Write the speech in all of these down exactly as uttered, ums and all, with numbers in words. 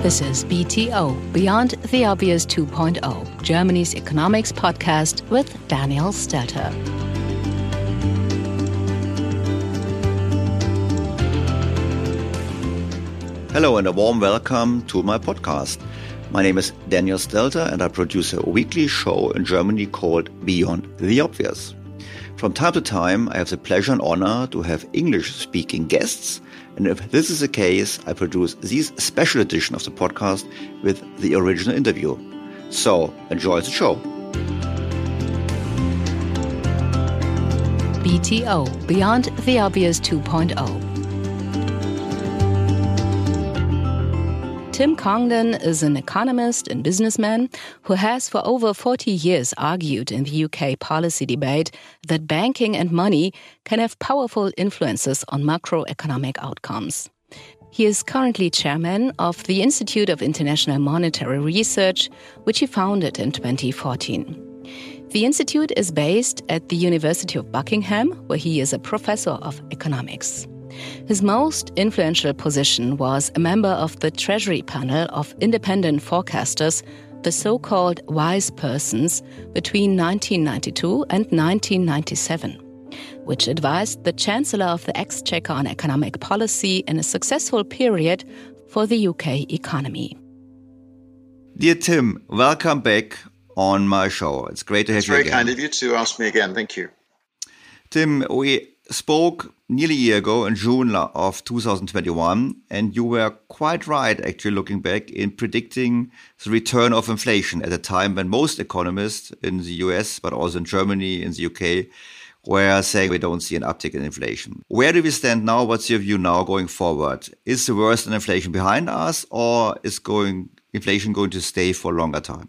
This is B T O, Beyond the Obvious two point oh, Germany's economics podcast with Daniel Stelter. Hello and a warm welcome to my podcast. My name is Daniel Stelter and I produce a weekly show in Germany called Beyond the Obvious. From time to time, I have the pleasure and honor to have English-speaking guests, and if this is the case, I produce this special edition of the podcast with the original interview. So, enjoy the show. B T O, Beyond the Obvious two point oh. Tim Congdon is an economist and businessman who has for over forty years argued in the U K policy debate that banking and money can have powerful influences on macroeconomic outcomes. He is currently chairman of the Institute of International Monetary Research, which he founded in twenty fourteen. The institute is based at the University of Buckingham, where he is a professor of economics. His most influential position was a member of the Treasury panel of independent forecasters, the so-called wise persons, between nineteen ninety-two and nineteen ninety-seven, which advised the Chancellor of the Exchequer on economic policy in a successful period for the U K economy. Dear Tim, welcome back on my show. It's great to have it's you again. It's very kind of you to ask me again. Thank you. Tim, we spoke nearly a year ago in June of two thousand twenty-one, and you were quite right, actually, looking back, in predicting the return of inflation at a time when most economists in the U S, but also in Germany, in the U K, were saying we don't see an uptick in inflation. Where do we stand now? What's your view now going forward? Is the worst in inflation behind us, or is going inflation going to stay for a longer time?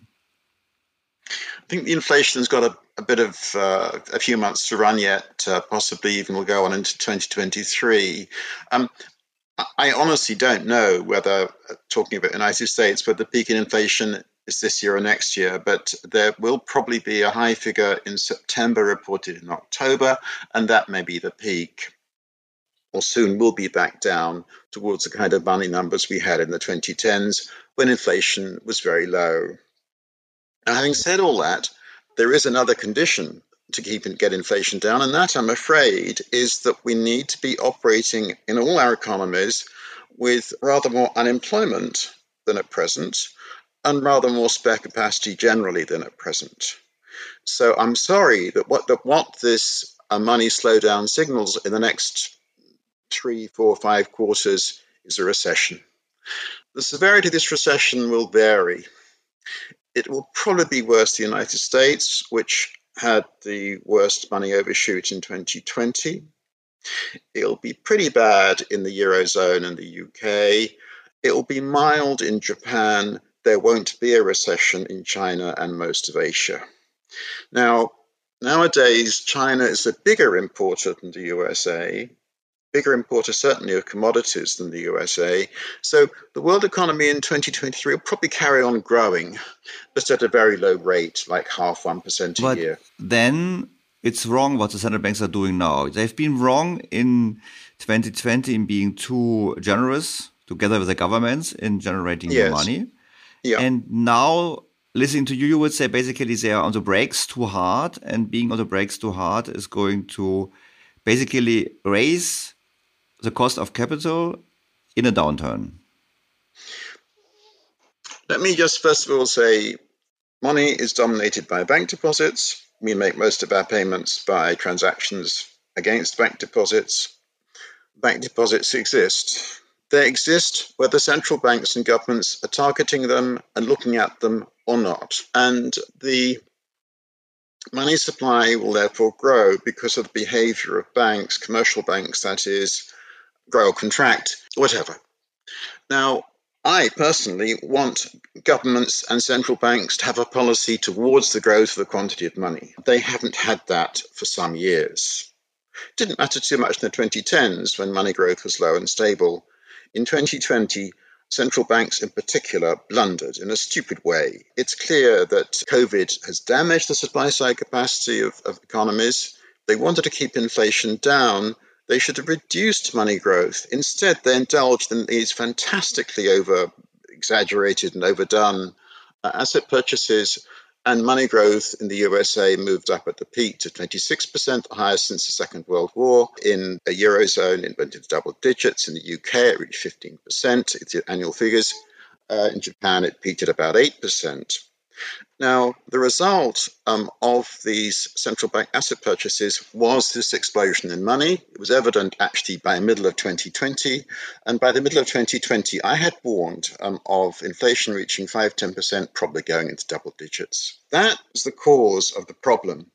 I think the inflation has got a, a bit of uh, a few months to run yet, uh, possibly even will go on into twenty twenty-three. Um, I honestly don't know whether, uh, talking about the United States, whether the peak in inflation is this year or next year, but there will probably be a high figure in September reported in October, and that may be the peak, or soon will be back down towards the kind of money numbers we had in the twenty tens when inflation was very low. Now, having said all that, there is another condition to keep and get inflation down, and that, I'm afraid, is that we need to be operating in all our economies with rather more unemployment than at present, and rather more spare capacity generally than at present. So I'm sorry that what, that what this uh, money slowdown signals in the next three, four, five quarters is a recession. The severity of this recession will vary. It will probably be worse in the United States, which had the worst money overshoot in twenty twenty. It'll be pretty bad in the Eurozone and the U K. It'll be mild in Japan. There won't be a recession in China and most of Asia. Now, nowadays, China is a bigger importer than the U S A. Bigger importer certainly of commodities than the U S A. So the world economy in twenty twenty-three will probably carry on growing, but at a very low rate, like half one percent a but year. Then it's wrong what the central banks are doing now. They've been wrong in twenty twenty in being too generous together with the governments in generating yes. more money. Yeah. And now, listening to you, you would say basically they are on the brakes too hard, and being on the brakes too hard is going to basically raise the cost of capital in a downturn. Let me just first of all say, money is dominated by bank deposits. We make most of our payments by transactions against bank deposits. Bank deposits exist. They exist whether central banks and governments are targeting them and looking at them or not. And the money supply will therefore grow because of the behavior of banks, commercial banks, that is, grow or contract, whatever. Now, I personally want governments and central banks to have a policy towards the growth of the quantity of money. They haven't had that for some years. It didn't matter too much in the twenty tens when money growth was low and stable. In twenty twenty, central banks in particular blundered in a stupid way. It's clear that COVID has damaged the supply side capacity of, of economies. They wanted to keep inflation down. They should have reduced money growth. Instead, they indulged in these fantastically over exaggerated and overdone uh, asset purchases, and money growth in the U S A moved up at the peak to twenty-six percent, the highest since the Second World War. In the Eurozone, it went into double digits. In the U K, it reached fifteen percent. It's the annual figures. Uh, in Japan, it peaked at about eight percent. Now, the result um, of these central bank asset purchases was this explosion in money. It was evident actually by the middle of twenty twenty. And by the middle of twenty twenty, I had warned um, of inflation reaching five to ten percent, probably going into double digits. That was the cause of the problem.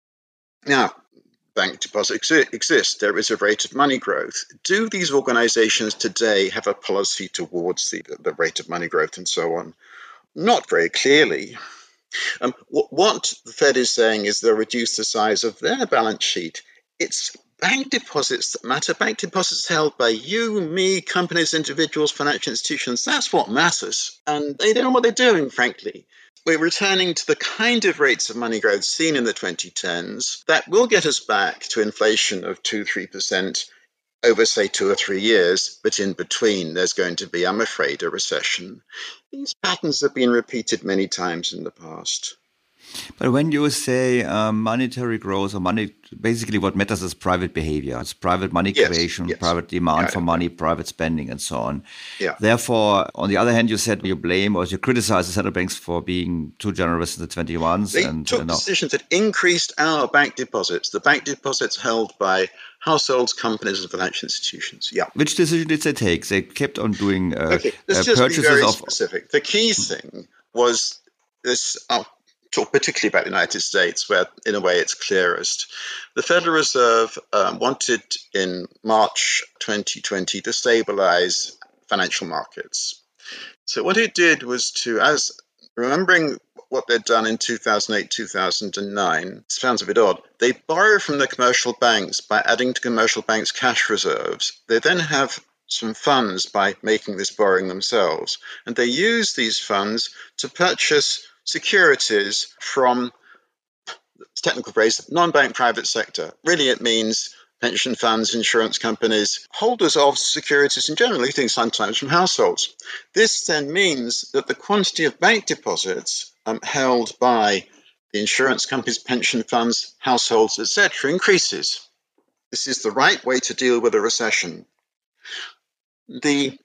Now, bank deposits exist. There is a rate of money growth. Do these organizations today have a policy towards the, the rate of money growth and so on? Not very clearly. Um, what, what the Fed is saying is they'll reduce the size of their balance sheet. It's bank deposits that matter. Bank deposits held by you, me, companies, individuals, financial institutions. That's what matters. And they don't know what they're doing, frankly. We're returning to the kind of rates of money growth seen in the twenty tens that will get us back to inflation of two to three percent over, say, two or three years, but in between, there's going to be, I'm afraid, a recession. These patterns have been repeated many times in the past. But when you say um, monetary growth or money, basically what matters is private behavior. It's private money yes, creation, yes. private demand yeah, for money, private spending, and so on. Yeah. Therefore, on the other hand, you said you blame or you criticize the central banks for being too generous in the twenty-ones. They and, took and decisions that increased our bank deposits, the bank deposits held by households, companies, and financial institutions. Yeah. Which decision did they take? They kept on doing uh, okay, let's uh, just purchases be very of. specific. The key thing was this. I'll talk particularly about the United States, where, in a way, it's clearest. The Federal Reserve um, wanted in March twenty twenty to stabilize financial markets. So what it did was to, as remembering what they'd done in two thousand eight, two thousand nine, it sounds a bit odd. They borrow from the commercial banks by adding to commercial banks' cash reserves. They then have some funds by making this borrowing themselves. And they use these funds to purchase securities from, technical phrase, non-bank private sector. Really, it means pension funds, insurance companies, holders of securities in general, things sometimes from households. This then means that the quantity of bank deposits um, held by the insurance companies, pension funds, households, et cetera, increases. This is the right way to deal with a recession. The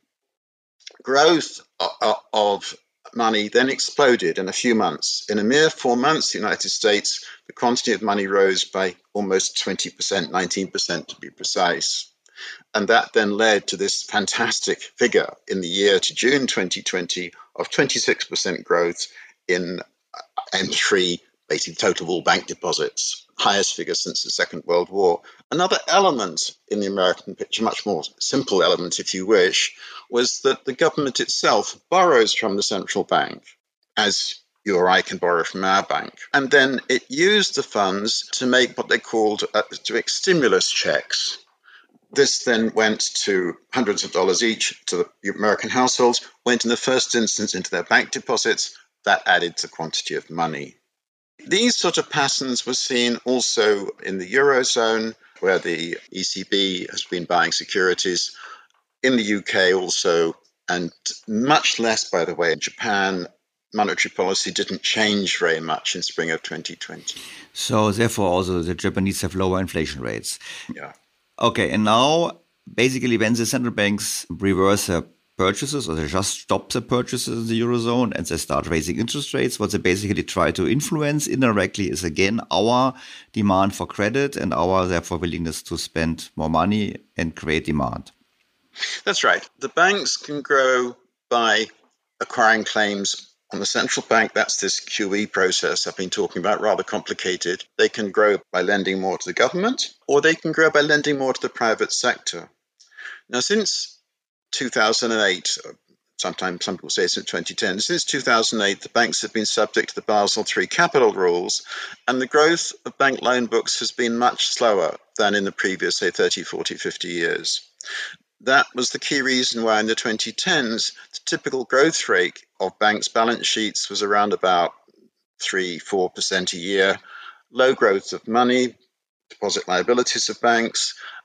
growth of, of money then exploded in a few months. In a mere four months, the United States, the quantity of money rose by almost twenty percent, nineteen percent to be precise. And that then led to this fantastic figure in the year to June twenty twenty of twenty-six percent growth in M three, basically total of all bank deposits, highest figure since the Second World War. Another element in the American picture, much more simple element if you wish, was that the government itself borrows from the central bank, as you or I can borrow from our bank. And then it used the funds to make what they called uh, to make stimulus checks. This then went to hundreds of dollars each to the American households, went in the first instance into their bank deposits. That added to the quantity of money. These sort of patterns were seen also in the Eurozone, where the E C B has been buying securities, in the U K also, and much less, by the way, in Japan. Monetary policy didn't change very much in spring of twenty twenty. So therefore also the Japanese have lower inflation rates. Yeah. Okay, and now basically when the central banks reverse their purchases or they just stop the purchases in the Eurozone and they start raising interest rates, what they basically try to influence indirectly is again our demand for credit and our therefore willingness to spend more money and create demand. That's right. The banks can grow by acquiring claims on the central bank. That's this Q E process I've been talking about, rather complicated. They can grow by lending more to the government, or they can grow by lending more to the private sector. Now, since two thousand eight, sometimes some people say since twenty ten, since two thousand eight, the banks have been subject to the Basel three capital rules, and the growth of bank loan books has been much slower than in the previous, say, thirty, forty, fifty years. That was the key reason why in the twenty tens, the typical growth rate of banks' balance sheets was around about three, four percent a year. Low growth of money, deposit liabilities of banks,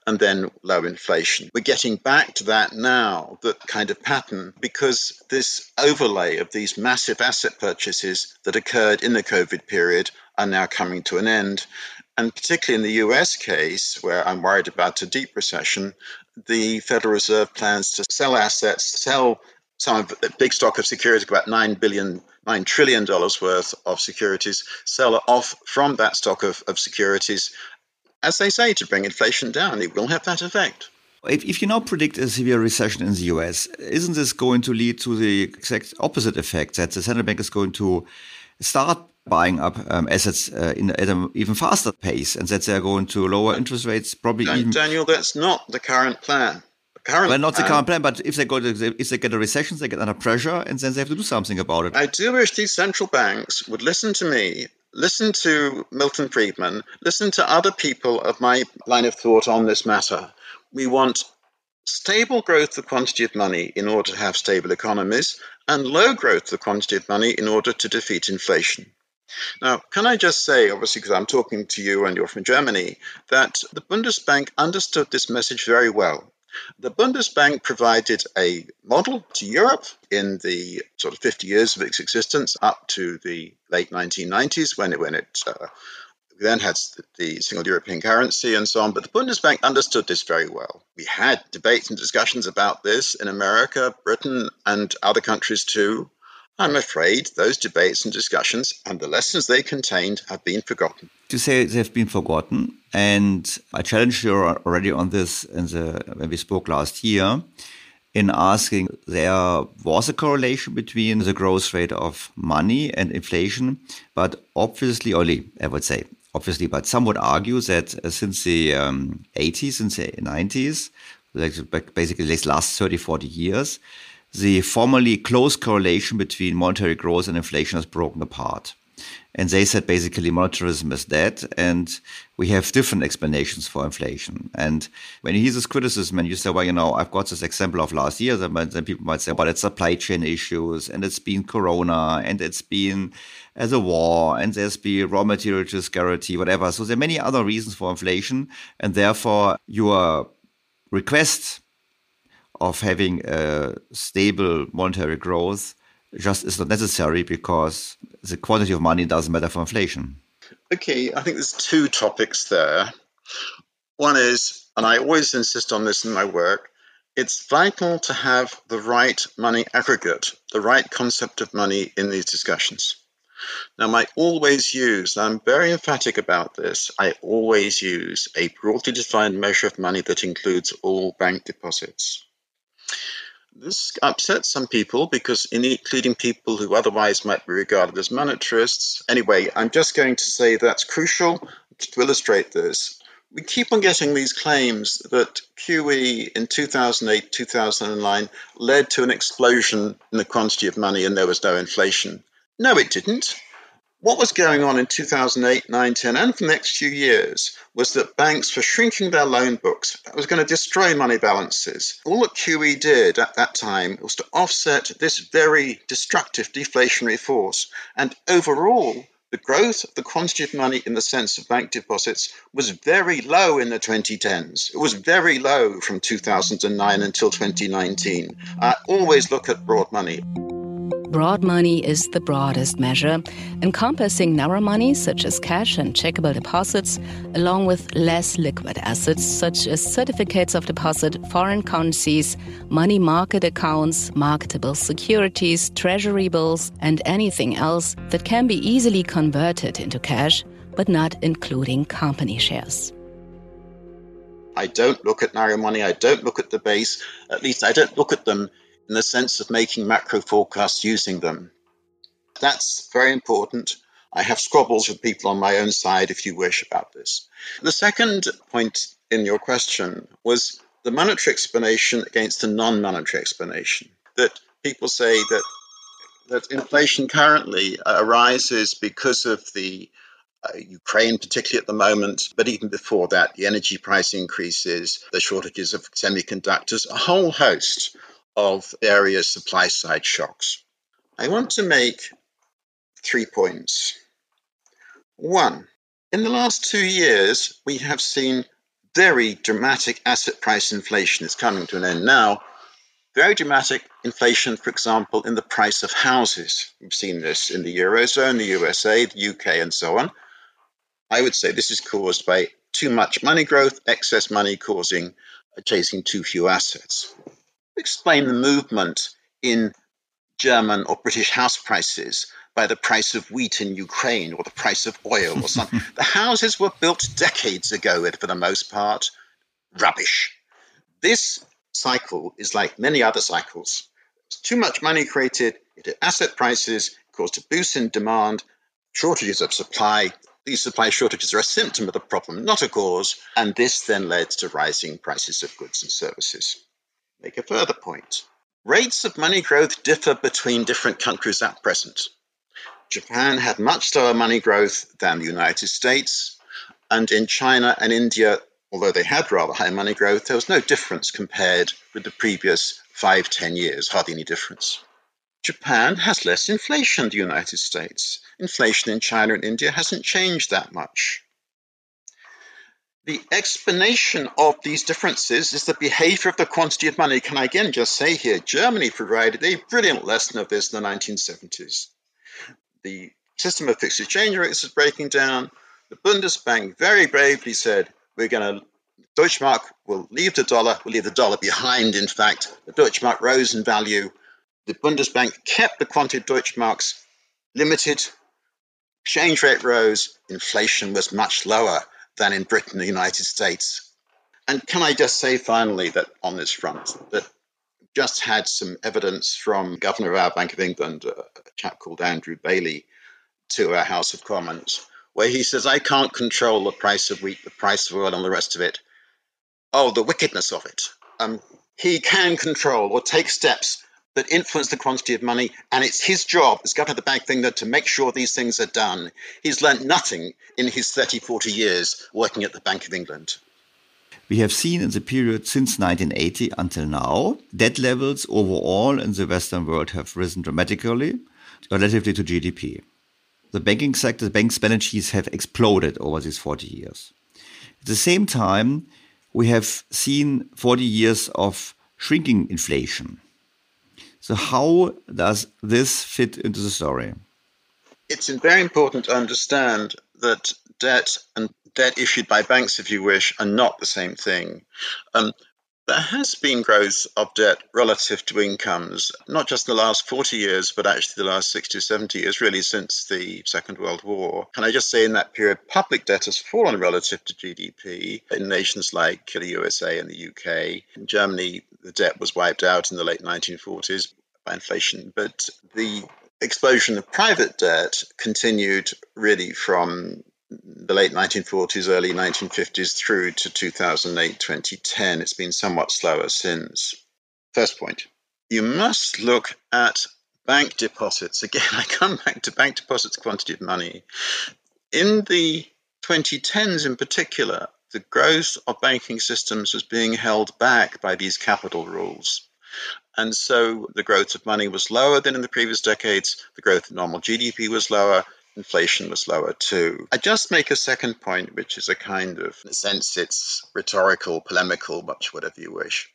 and then low inflation. We're getting back to that now, that kind of pattern, because this overlay of these massive asset purchases that occurred in the COVID period are now coming to an end. And particularly in the U S case, where I'm worried about a deep recession, the Federal Reserve plans to sell assets, sell some of the big stock of securities, about nine billion, nine trillion dollars worth of securities, sell off from that stock of, of securities, as they say, to bring inflation down. It will have that effect. If, if you now predict a severe recession in the U S, isn't this going to lead to the exact opposite effect, that the central bank is going to start buying up um, assets uh, in, at an even faster pace, and that they're going to lower interest rates probably Dan- even... Daniel, that's not the current plan. The current well, not plan, the current plan, but if they go to, if they get a recession, they get under pressure, and then they have to do something about it. I do wish these central banks would listen to me, listen to Milton Friedman, listen to other people of my line of thought on this matter. We want stable growth of the quantity of money in order to have stable economies, and low growth of the quantity of money in order to defeat inflation. Now, can I just say, obviously, because I'm talking to you and you're from Germany, that the Bundesbank understood this message very well. The Bundesbank provided a model to Europe in the sort of fifty years of its existence up to the late nineteen nineties, when it, when it uh, then had the single European currency and so on. But the Bundesbank understood this very well. We had debates and discussions about this in America, Britain, and other countries too. I'm afraid those debates and discussions and the lessons they contained have been forgotten. To say they've been forgotten, and I challenged you already on this in the, when we spoke last year, in asking, there was a correlation between the growth rate of money and inflation, but obviously, only I would say, obviously, but some would argue that uh, since the um, eighties, since the nineties, like basically these last thirty, forty years, the formerly close correlation between monetary growth and inflation has broken apart. And they said basically monetarism is dead, and we have different explanations for inflation. And when you hear this criticism and you say, well, you know, I've got this example of last year, then, then people might say, well, it's supply chain issues, and it's been Corona, and it's been as a war, and there's been raw material scarcity, whatever. So there are many other reasons for inflation, and therefore your request of having a stable monetary growth just is not necessary, because the quantity of money doesn't matter for inflation. Okay, I think there's two topics there. One is, and I always insist on this in my work, it's vital to have the right money aggregate, the right concept of money in these discussions. Now, I always use, and I'm very emphatic about this, I always use a broadly defined measure of money that includes all bank deposits. This upsets some people, because including people who otherwise might be regarded as monetarists. Anyway, I'm just going to say that's crucial to illustrate this. We keep on getting these claims that Q E in two thousand eight, two thousand nine led to an explosion in the quantity of money and there was no inflation. No, it didn't. What was going on in two thousand eight, nine, ten, and for the next few years was that banks were shrinking their loan books. That was going to destroy money balances. All that Q E did at that time was to offset this very destructive deflationary force. And overall, the growth of the quantity of money in the sense of bank deposits was very low in the twenty tens. It was very low from two thousand nine until twenty nineteen. I always look at broad money. Broad money is the broadest measure, encompassing narrow money such as cash and checkable deposits, along with less liquid assets such as certificates of deposit, foreign currencies, money market accounts, marketable securities, treasury bills, and anything else that can be easily converted into cash, but not including company shares. I don't look at narrow money, I don't look at the base, at least I don't look at them in the sense of making macro forecasts using them. That's very important. I have squabbles with people on my own side, if you wish, about this. The second point in your question was the monetary explanation against the non-monetary explanation. That people say that, that inflation currently arises because of the Uh, Ukraine, particularly at the moment, but even before that, the energy price increases, the shortages of semiconductors, a whole host of various supply-side shocks. I want to make three points. One, in the last two years, we have seen very dramatic asset price inflation is coming to an end now. Very dramatic inflation, for example, in the price of houses. We've seen this in the Eurozone, the U S A, the U K, and so on. I would say this is caused by too much money growth, excess money causing chasing too few assets. Explain the movement in German or British house prices by the price of wheat in Ukraine or the price of oil or something. The houses were built decades ago, for the most part, rubbish. This cycle is like many other cycles. Too much money created, it hit asset prices, caused a boost in demand, shortages of supply. These supply shortages are a symptom of the problem, not a cause, and this then led to rising prices of goods and services. Make a further point. Rates of money growth differ between different countries at present. Japan had much slower money growth than the United States, and in China and India, although they had rather high money growth, there was no difference compared with the previous five, ten years, hardly any difference. Japan has less inflation than the United States. Inflation in China and India hasn't changed that much. The explanation of these differences is the behavior of the quantity of money. Can I again just say here, Germany provided a brilliant lesson of this in the nineteen seventies. The system of fixed exchange rates is breaking down. The Bundesbank very bravely said, we're going to, Deutschmark will leave the dollar, will leave the dollar behind, in fact. The Deutschmark rose in value. The Bundesbank kept the quantity of Deutschmarks limited. Exchange rate rose. Inflation was much lower than in Britain and the United States. And can I just say finally that on this front, that just had some evidence from Governor of our Bank of England, a chap called Andrew Bailey, to our House of Commons, where he says, I can't control the price of wheat, the price of oil, and the rest of it. Oh, the wickedness of it. Um, he can control or take steps that influence the quantity of money, and it's his job as governor of the Bank of England to make sure these things are done. He's learnt nothing in his thirty, forty years working at the Bank of England. We have seen in the period since nineteen eighty until now, debt levels overall in the Western world have risen dramatically relatively to G D P. The banking sector, the bank's balance sheets have exploded over these forty years. At the same time, we have seen forty years of shrinking inflation. So how does this fit into the story? It's very important to understand that debt and debt issued by banks, if you wish, are not the same thing. Um, there has been growth of debt relative to incomes, not just in the last forty years, but actually the last sixty or seventy years, really since the Second World War. Can I just say in that period, public debt has fallen relative to G D P in nations like the U S A and the U K. In Germany, the debt was wiped out in the late nineteen forties by inflation, but the explosion of private debt continued really from the late nineteen forties, early nineteen fifties through to two thousand eight, twenty ten. It's been somewhat slower since. First point, you must look at bank deposits. Again, I come back to bank deposits, quantity of money. In the twenty tens in particular, the growth of banking systems was being held back by these capital rules. And so the growth of money was lower than in the previous decades. The growth of normal G D P was lower. Inflation was lower too. I just make a second point, which is a kind of, in a sense, it's rhetorical, polemical, much whatever you wish.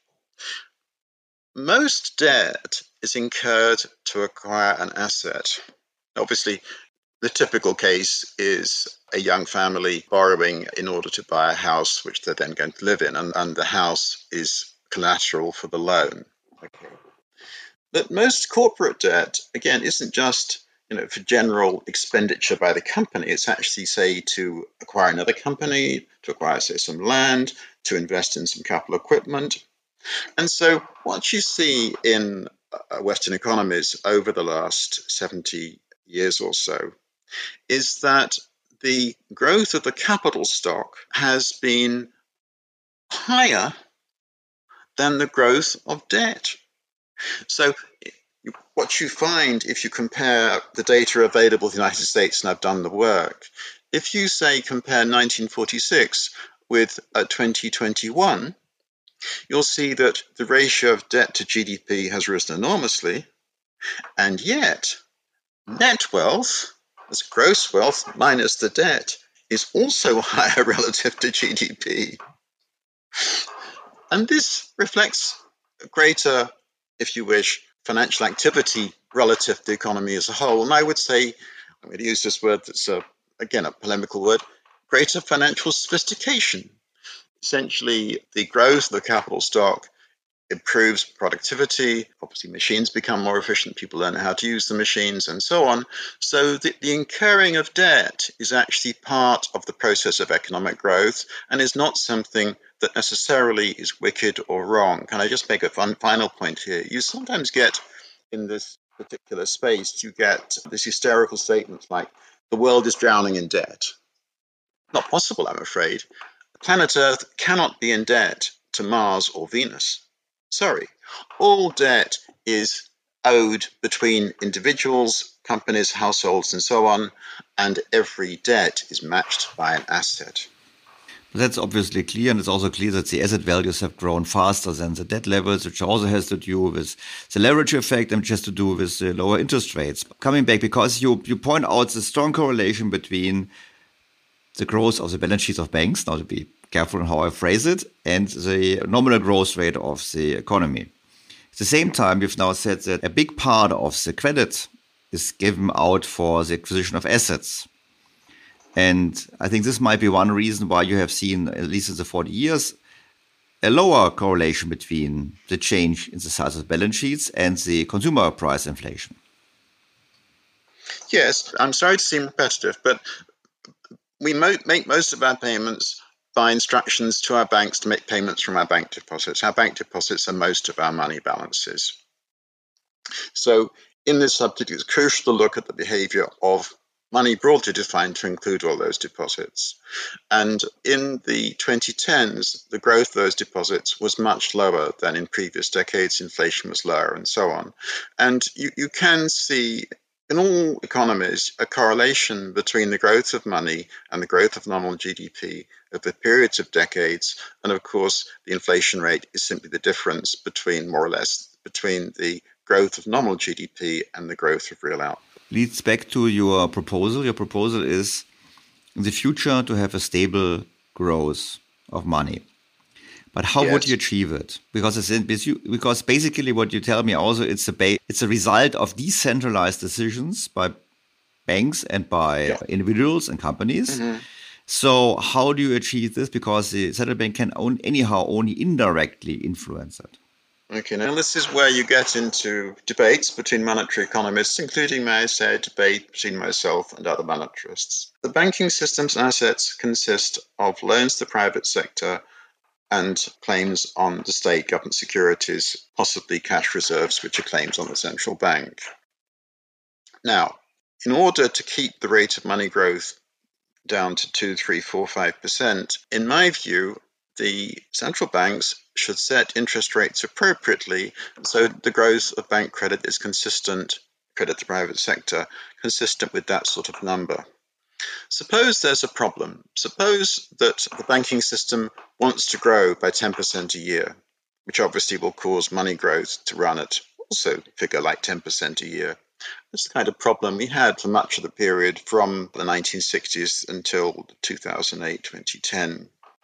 Most debt is incurred to acquire an asset. Obviously, the typical case is a young family borrowing in order to buy a house, which they're then going to live in, and, and the house is collateral for the loan. Okay. But most corporate debt, again, isn't just you know, for general expenditure by the company. It's actually, say, to acquire another company, to acquire, say, some land, to invest in some capital equipment. And so what you see in uh, Western economies over the last seventy years or so is that the growth of the capital stock has been higher than the growth of debt. So what you find if you compare the data available in the United States, and I've done the work, if you say compare nineteen forty-six with uh, twenty twenty-one, you'll see that the ratio of debt to G D P has risen enormously, and yet net wealth, as gross wealth minus the debt, is also higher relative to G D P. And this reflects greater, if you wish, financial activity relative to the economy as a whole. And I would say, I'm going to use this word that's, a, again, a polemical word, greater financial sophistication. Essentially, the growth of the capital stock improves productivity. Obviously, machines become more efficient. People learn how to use the machines and so on. So the, the incurring of debt is actually part of the process of economic growth and is not something that necessarily is wicked or wrong. Can I just make a fun, final point here? You sometimes get in this particular space, you get this hysterical statement like, the world is drowning in debt. Not possible, I'm afraid. Planet Earth cannot be in debt to Mars or Venus. Sorry, all debt is owed between individuals, companies, households, and so on, and every debt is matched by an asset. That's obviously clear, and it's also clear that the asset values have grown faster than the debt levels, which also has to do with the leverage effect and which has to do with the lower interest rates. Coming back, because you, you point out the strong correlation between the growth of the balance sheets of banks, now to be careful in how I phrase it, and the nominal growth rate of the economy. At the same time, we've now said that a big part of the credit is given out for the acquisition of assets. And I think this might be one reason why you have seen, at least in the forty years, a lower correlation between the change in the size of balance sheets and the consumer price inflation. Yes, I'm sorry to seem repetitive, but we mo- make most of our payments by instructions to our banks to make payments from our bank deposits. Our bank deposits are most of our money balances. So in this subject, it's crucial to look at the behavior of money broadly defined to include all those deposits. And in the twenty tens, the growth of those deposits was much lower than in previous decades. Inflation was lower and so on. And you, you can see in all economies a correlation between the growth of money and the growth of nominal G D P over periods of decades. And of course, the inflation rate is simply the difference between, more or less, between the growth of nominal G D P and the growth of real output. Leads back to your proposal. Your proposal is in the future to have a stable growth of money. But how yes. would you achieve it? Because it's in, because basically what you tell me also it's a ba- it's a result of decentralized decisions by banks and by yeah. individuals and companies. Mm-hmm. So how do you achieve this? Because the central bank can own, anyhow only indirectly influence it. Okay, now this is where you get into debates between monetary economists, including, may I say, a debate between myself and other monetarists. The banking system's assets consist of loans to the private sector and claims on the state, government securities, possibly cash reserves, which are claims on the central bank. Now, in order to keep the rate of money growth down to two, three, four, five percent, in my view, the central banks should set interest rates appropriately so the growth of bank credit is consistent, credit to the private sector, consistent with that sort of number. Suppose there's a problem. Suppose that the banking system wants to grow by ten percent a year, which obviously will cause money growth to run at also a figure like ten percent a year. That's the kind of problem we had for much of the period from the nineteen sixties until two thousand eight, twenty ten.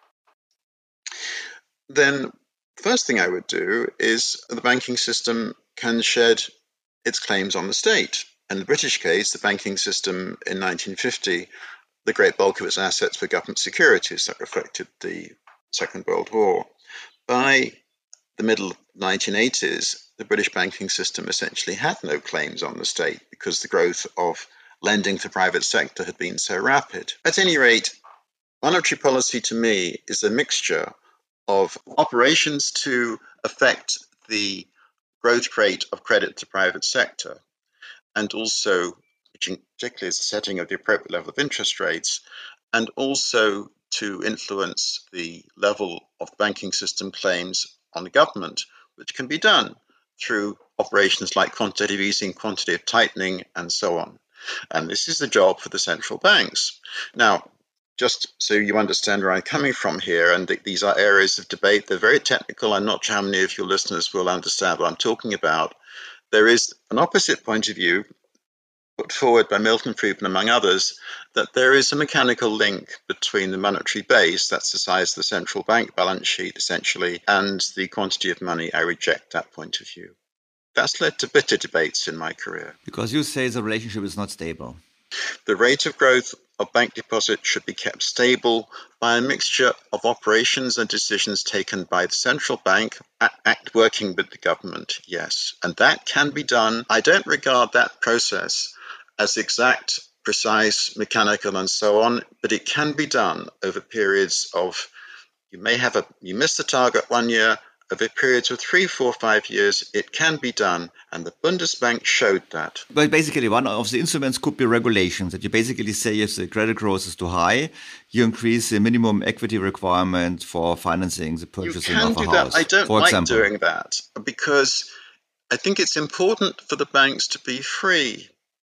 Then the first thing I would do is the banking system can shed its claims on the state. In the British case, the banking system in nineteen fifty, the great bulk of its assets were government securities that reflected the Second World War. By the middle of the nineteen eighties, the British banking system essentially had no claims on the state because the growth of lending to the private sector had been so rapid. At any rate, monetary policy to me is a mixture of operations to affect the growth rate of credit to private sector, and also, which particularly is the setting of the appropriate level of interest rates, and also to influence the level of the banking system claims on the government, which can be done through operations like quantitative easing, quantitative tightening, and so on. And this is the job for the central banks. Now, just so you understand where I'm coming from here, and th- these are areas of debate. They're very technical. I'm not sure how many of your listeners will understand what I'm talking about. There is an opposite point of view, put forward by Milton Friedman, among others, that there is a mechanical link between the monetary base, that's the size of the central bank balance sheet, essentially, and the quantity of money. I reject that point of view. That's led to bitter debates in my career. Because you say the relationship is not stable. The rate of growth of bank deposits should be kept stable by a mixture of operations and decisions taken by the central bank, act working with the government, yes. And that can be done. I don't regard that process as exact, precise, mechanical, and so on, but it can be done over periods of, you may have a, you miss the target one year, over periods of three, four, five years, it can be done. And the Bundesbank showed that. But basically, one of the instruments could be regulations, that you basically say if the credit growth is too high, you increase the minimum equity requirement for financing the purchasing of a house. You can do that. I don't for like example. doing that because I think it's important for the banks to be free.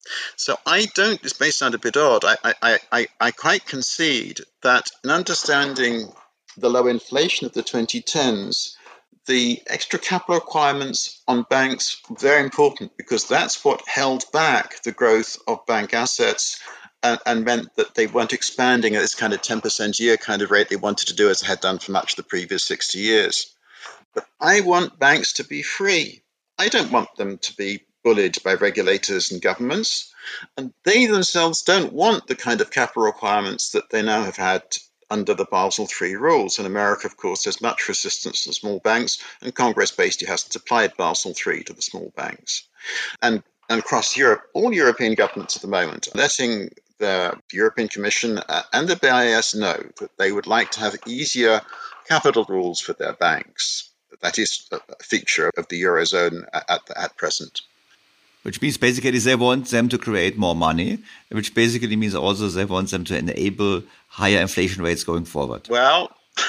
So I don't, this may sound a bit odd, I, I, I, I quite concede that in understanding the low inflation of the twenty tens, the extra capital requirements on banks were very important because that's what held back the growth of bank assets and, and meant that they weren't expanding at this kind of ten percent a year kind of rate they wanted to do as they had done for much of the previous sixty years. But I want banks to be free. I don't want them to be bullied by regulators and governments. And they themselves don't want the kind of capital requirements that they now have had under the Basel three rules. In America, of course, there's much resistance to small banks, and Congress basically hasn't applied Basel three to the small banks. And, and across Europe, all European governments at the moment are letting the European Commission and the B I S know that they would like to have easier capital rules for their banks. That is a feature of the Eurozone at, at present. Which means basically they want them to create more money, which basically means also they want them to enable higher inflation rates going forward. Well,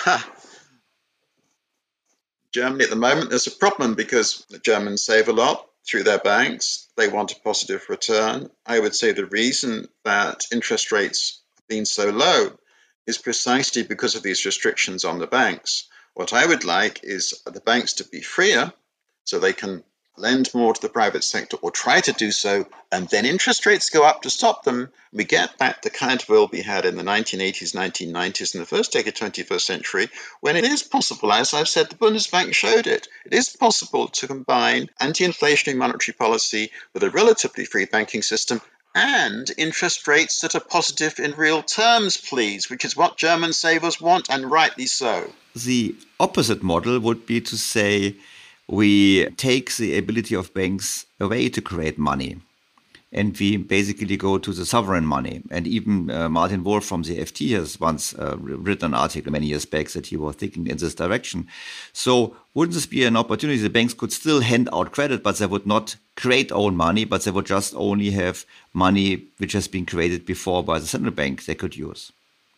Germany at the moment, there's a problem because the Germans save a lot through their banks. They want a positive return. I would say the reason that interest rates have been so low is precisely because of these restrictions on the banks. What I would like is the banks to be freer so they can lend more to the private sector or try to do so, and then interest rates go up to stop them. We get back the kind of world we had in the nineteen eighties, nineteen nineties, and the first decade of the twenty-first century, when it is possible, as I've said, the Bundesbank showed it, it is possible to combine anti-inflationary monetary policy with a relatively free banking system and interest rates that are positive in real terms, please, which is what German savers want, and rightly so. The opposite model would be to say, we take the ability of banks away to create money, and we basically go to the sovereign money. And even uh, Martin Wolf from the F T has once uh, written an article many years back that he was thinking in this direction. So wouldn't this be an opportunity? The banks could still hand out credit, but they would not create own money, but they would just only have money which has been created before by the central bank they could use.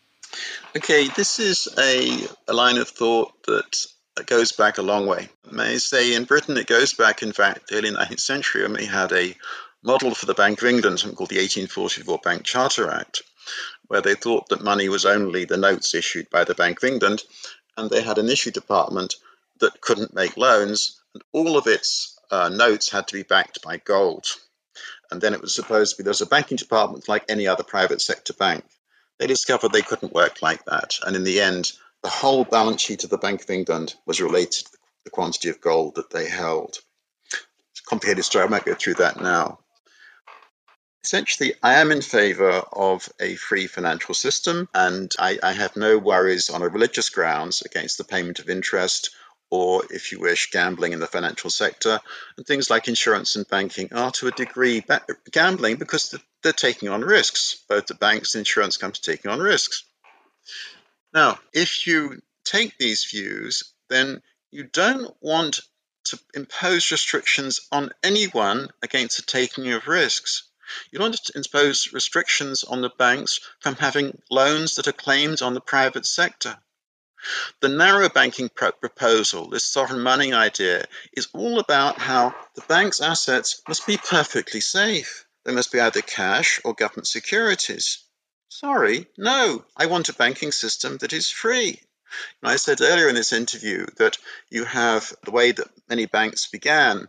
Okay, this is a, a line of thought that It goes back a long way. May I say in Britain, it goes back, in fact, the early nineteenth century, when we had a model for the Bank of England, something called the eighteen forty-four Bank Charter Act, where they thought that money was only the notes issued by the Bank of England, and they had an issue department that couldn't make loans, and all of its uh, notes had to be backed by gold. And then it was supposed to be there was a banking department like any other private sector bank. They discovered they couldn't work like that, and in the end, the whole balance sheet of the Bank of England was related to the quantity of gold that they held. It's a complicated story. I won't go through that now. Essentially, I am in favor of a free financial system, and I, I have no worries on a religious grounds against the payment of interest or, if you wish, gambling in the financial sector. And things like insurance and banking are, to a degree, ba- gambling because they're taking on risks. Both the banks and insurance companies are taking on risks. Now, if you take these views, then you don't want to impose restrictions on anyone against the taking of risks. You don't want to impose restrictions on the banks from having loans that are claimed on the private sector. The narrow banking pro- proposal, this sovereign money idea, is all about how the bank's assets must be perfectly safe. They must be either cash or government securities. Sorry, no, I want a banking system that is free. And I said earlier in this interview that you have the way that many banks began.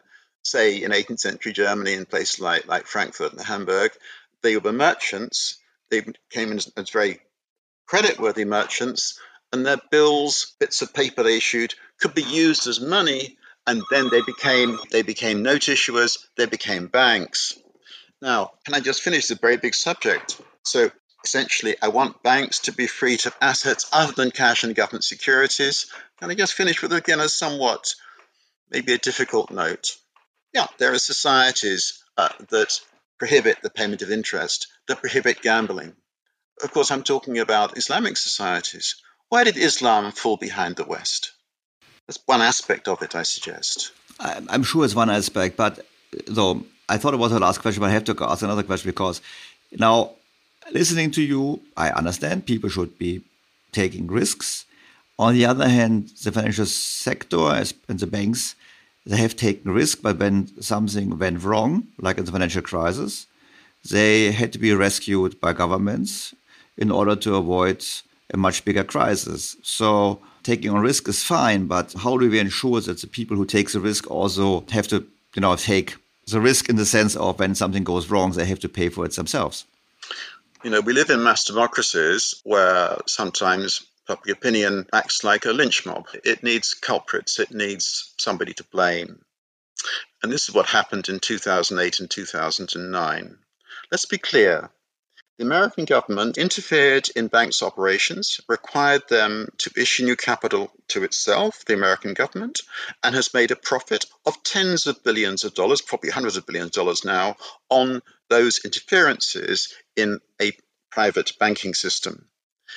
say, in eighteenth century Germany, in places like, like Frankfurt and Hamburg, they were merchants. They came in as, as very creditworthy merchants, and their bills, bits of paper they issued, could be used as money, and then they became they became note issuers, they became banks. Now, can I just finish the very big subject? So essentially, I want banks to be free to assets other than cash and government securities. Can I just finish with, again, a somewhat, maybe a difficult note? Yeah, there are societies uh, that prohibit the payment of interest, that prohibit gambling. Of course, I'm talking about Islamic societies. Why did Islam fall behind the West? That's one aspect of it, I suggest. I'm sure it's one aspect, but though I thought it was the last question, but I have to ask another question because now, listening to you, I understand people should be taking risks. On the other hand, the financial sector and the banks, they have taken risk, but when something went wrong, like in the financial crisis, they had to be rescued by governments in order to avoid a much bigger crisis. So taking on risk is fine, but how do we ensure that the people who take the risk also have to, you know, take the risk in the sense of when something goes wrong, they have to pay for it themselves? You know, we live in mass democracies where sometimes public opinion acts like a lynch mob. It needs culprits. It needs somebody to blame. And this is what happened in two thousand eight and two thousand nine. Let's be clear. The American government interfered in banks' operations, required them to issue new capital to itself, the American government, and has made a profit of tens of billions of dollars, probably hundreds of billions of dollars now, on those interferences in a private banking system.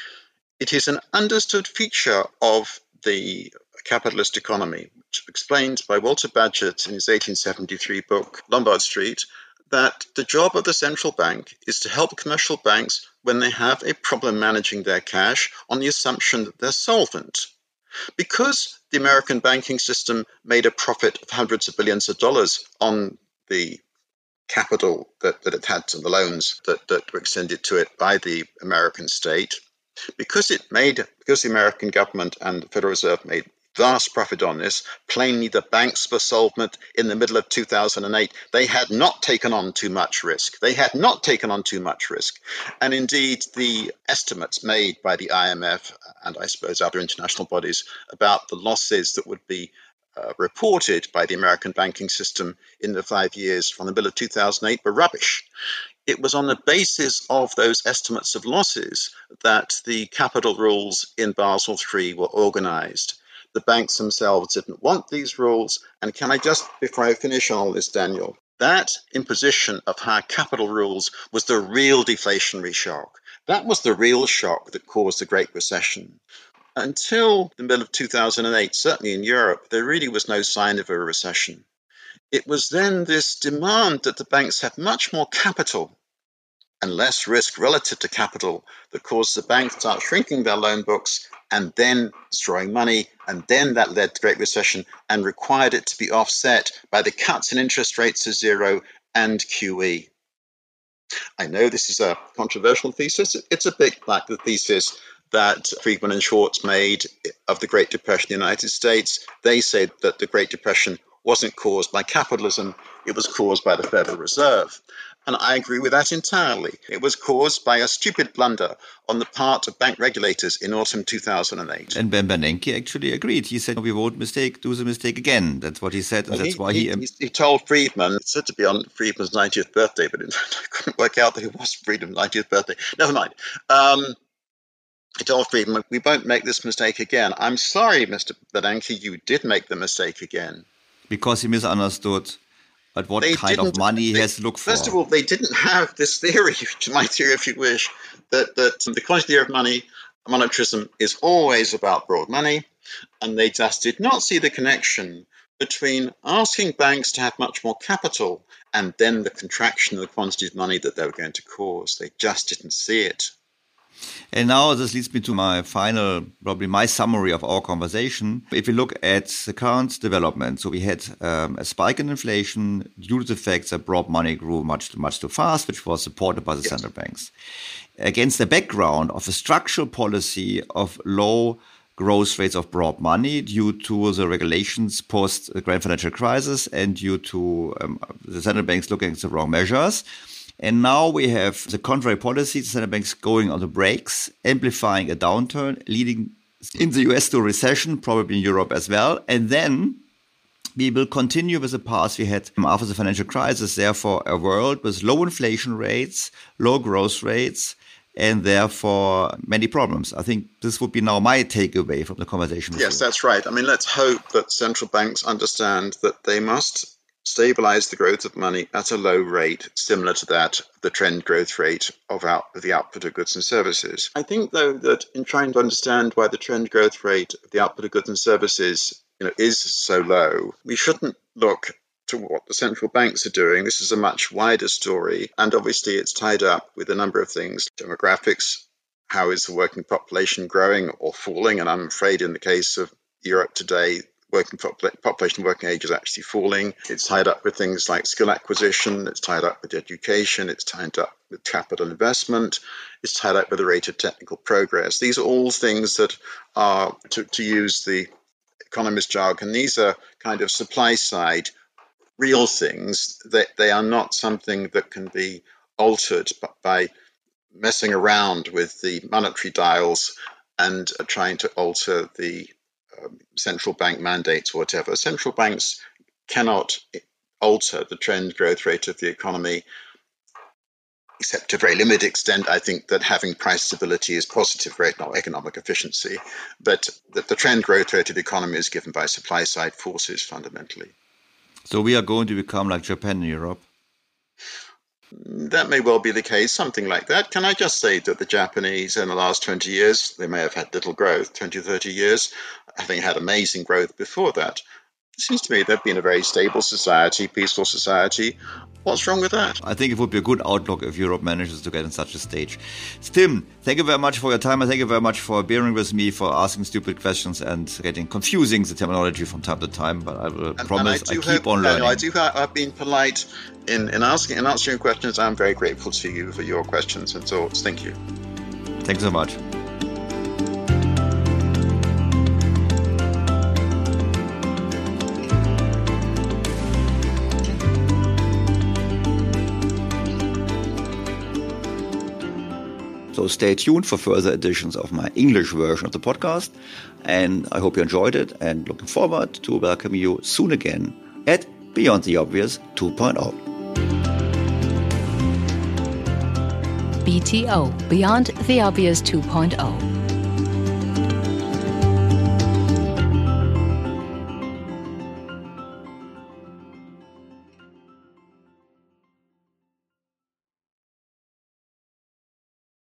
It is an understood feature of the capitalist economy, which explained by Walter Bagehot in his eighteen seventy-three book, Lombard Street, that the job of the central bank is to help commercial banks when they have a problem managing their cash on the assumption that they're solvent. Because the American banking system made a profit of hundreds of billions of dollars on the capital that, that it had to the loans that, that were extended to it by the American state, because it made, because the American government and the Federal Reserve made vast profit on this, plainly the banks were solvent in the middle of two thousand eight. They had not taken on too much risk. They had not taken on too much risk. And indeed, the estimates made by the I M F and I suppose other international bodies about the losses that would be uh, reported by the American banking system in the five years from the middle of two thousand eight were rubbish. It was on the basis of those estimates of losses that the capital rules in Basel three were organized. The banks themselves didn't want these rules. And can I just, before I finish on all this, Daniel, that imposition of higher capital rules was the real deflationary shock. That was the real shock that caused the Great Recession. Until the middle of two thousand eight, certainly in Europe, there really was no sign of a recession. It was then this demand that the banks have much more capital and less risk relative to capital that caused the banks to start shrinking their loan books and then destroying money, and then that led to Great Recession and required it to be offset by the cuts in interest rates to zero and Q E. I know this is a controversial thesis. It's a bit like the thesis that Friedman and Schwartz made of the Great Depression in the United States. They said that the Great Depression wasn't caused by capitalism, it was caused by the Federal Reserve. And I agree with that entirely. It was caused by a stupid blunder on the part of bank regulators in autumn two thousand eight. And Ben Bernanke actually agreed. He said, we won't mistake, do the mistake again. That's what he said, and well, that's he, why he, he... He, he told Friedman, it's said to be on Friedman's ninetieth birthday, but in fact I couldn't work out that it was Friedman's ninetieth birthday. Never mind. Um, He told Friedman, we won't make this mistake again. I'm sorry, Mister Bernanke, you did make the mistake again. Because he misunderstood at what they kind of money they, he has to look for. First of all, they didn't have this theory, my theory if you wish, that, that the quantity of money, monetarism is always about broad money, and they just did not see the connection between asking banks to have much more capital and then the contraction of the quantity of money that they were going to cause. They just didn't see it. And now this leads me to my final, probably my summary of our conversation. If we look at the current development, so we had um, a spike in inflation due to the fact that broad money grew much, much too fast, which was supported by the yes. central banks. Against the background of a structural policy of low growth rates of broad money due to the regulations post the grand financial crisis and due to um, the central banks looking at the wrong measures. And now we have the contrary policy, the central banks going on the brakes, amplifying a downturn, leading in the U S to a recession, probably in Europe as well. And then we will continue with the path we had after the financial crisis, therefore a world with low inflation rates, low growth rates, and therefore many problems. I think this would be now my takeaway from the conversation. Yes, that's right. I mean, let's hope that central banks understand that they must stabilize the growth of money at a low rate, similar to that, the trend growth rate of, out, of the output of goods and services. I think, though, that in trying to understand why the trend growth rate of the output of goods and services, you know, is so low, we shouldn't look to what the central banks are doing. This is a much wider story, and obviously it's tied up with a number of things. Demographics, how is the working population growing or falling? And I'm afraid in the case of Europe today, working popul- population working age is actually falling. It's tied up with things like skill acquisition, it's tied up with education, it's tied up with capital investment, it's tied up with the rate of technical progress. These are all things that are, to, to use the economist jargon, these are kind of supply side real things, that they are not something that can be altered by messing around with the monetary dials and trying to alter the um, central bank mandates or whatever. Central banks cannot alter the trend growth rate of the economy, except to a very limited extent. I think that having price stability is positive for economic efficiency, but that the trend growth rate of the economy is given by supply side forces fundamentally. So we are going to become like Japan in Europe? That may well be the case, something like that. Can I just say that the Japanese in the last twenty years, they may have had little growth, twenty, thirty years, having had amazing growth before that. It seems to me they've been a very stable society, peaceful society. What's wrong with that? I think it would be a good outlook if Europe manages to get in such a stage. Tim, thank you very much for your time. And thank you very much for bearing with me, for asking stupid questions and getting confusing the terminology from time to time. But I will and, promise and I, I keep hope, on learning. I do. I've been polite in, in asking and answering questions. I'm very grateful to you for your questions and thoughts. Thank you. Thanks so much. So stay tuned for further editions of my English version of the podcast. And I hope you enjoyed it and looking forward to welcoming you soon again at Beyond the Obvious two point oh. B T O, Beyond the Obvious two point oh.